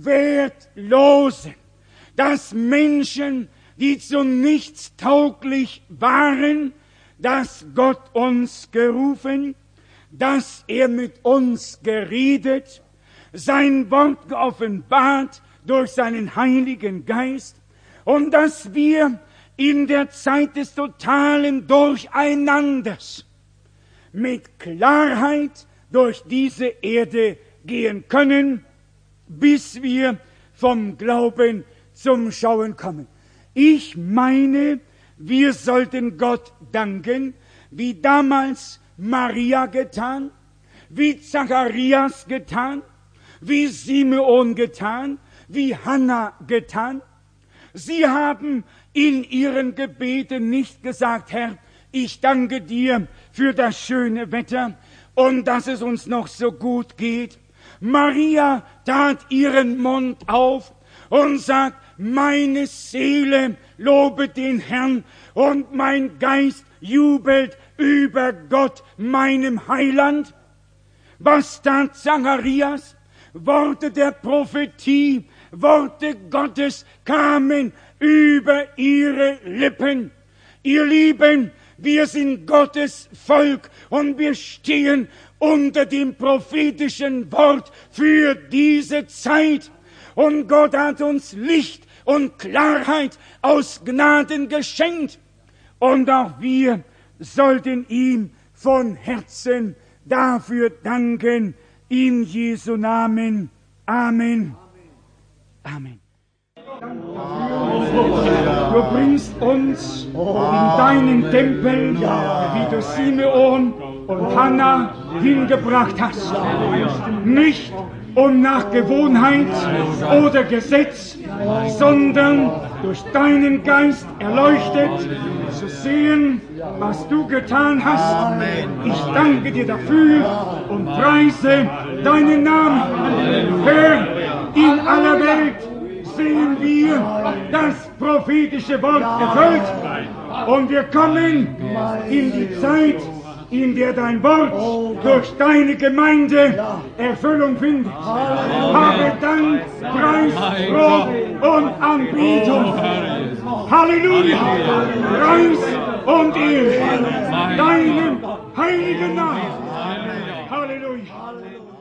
wertlosen, dass Menschen, die zu nichts tauglich waren, dass Gott uns gerufen, dass er mit uns geredet, sein Wort geoffenbart durch seinen Heiligen Geist und dass wir in der Zeit des totalen Durcheinanders mit Klarheit durch diese Erde gehen können, bis wir vom Glauben zum Schauen kommen. Ich meine, wir sollten Gott danken, wie damals Maria getan, wie Zacharias getan, wie Simeon getan, wie Hannah getan. Sie haben in ihren Gebeten nicht gesagt, Herr, ich danke dir für das schöne Wetter und dass es uns noch so gut geht. Maria tat ihren Mund auf und sagt, meine Seele lobe den Herrn und mein Geist jubelt über Gott, meinem Heiland. Was tat Zacharias? Worte der Prophetie, Worte Gottes kamen über ihre Lippen. Ihr Lieben, wir sind Gottes Volk und wir stehen unter dem prophetischen Wort für diese Zeit. Und Gott hat uns Licht und Klarheit aus Gnaden geschenkt. Und auch wir sollten ihm von Herzen dafür danken. In Jesu Namen. Amen. Amen. Du bringst uns in deinen Tempel, wie du Simeon und Hannah hingebracht hast. Nicht um nach Gewohnheit oder Gesetz, sondern durch deinen Geist erleuchtet zu sehen, was du getan hast. Ich danke dir dafür und preise deinen Namen. Herr, in aller Welt sehen wir das prophetische Wort erfüllt und wir kommen in die Zeit, in der dein Wort durch deine Gemeinde Erfüllung findet. Habe Dank, Preis, Lob und Anbetung. Halleluja! Preis und Ehre deinem heiligen Namen. Halleluja!